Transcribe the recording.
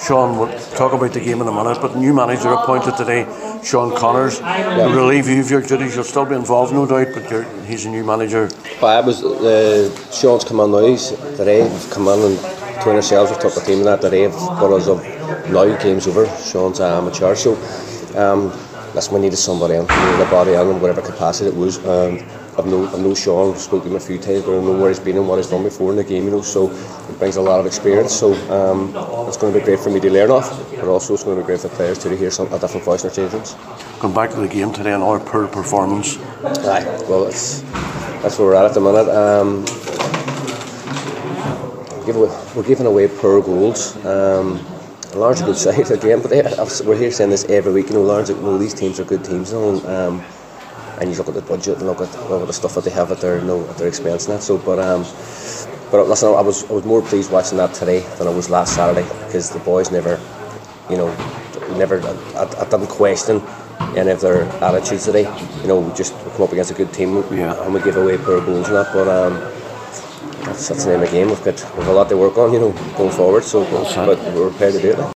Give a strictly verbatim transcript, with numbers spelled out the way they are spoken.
Sean, we'll talk about the game in a minute, but new manager appointed today, Sean Connors, Yeah. will relieve you of your duties. You'll still be involved, no doubt, but you're, he's a new manager. But I was uh, Sean's come on now. He's, today we've come on and between ourselves we've took the team and that today. Because of now game's over. Sean's an amateur, so um, that's when we needed somebody else, we needed a body on in whatever capacity it was. Um, I've known, I know Sean, spoke to him a few times, but I know where he's been and what he's done before in the game, you know, so it brings a lot of experience, so um, it's going to be great for me to learn off, but also it's going to be great for players too to hear some, a different voice in their change rooms. Going back to the game today, another poor performance. Aye, well, it's, that's where we're at at the minute. Um, give away, we're giving away poor goals. Um, Larne's a good side again, but they, we're here saying this every week, you know, Larne's, you know, these teams are good teams, you know, um, and you look at the budget and look at, look at the stuff that they have at their, you know, at their expense and that. So, but um, but listen, I was I was more pleased watching that today than I was last Saturday, because the boys never, you know, never. I, I didn't question any of their attitudes today. You know, we just we come up against a good team, Yeah. and we give away poor goals and that. But um, that's, that's the name of the game. We've got we've a lot to work on, you know, going forward. So, but we're prepared to do it.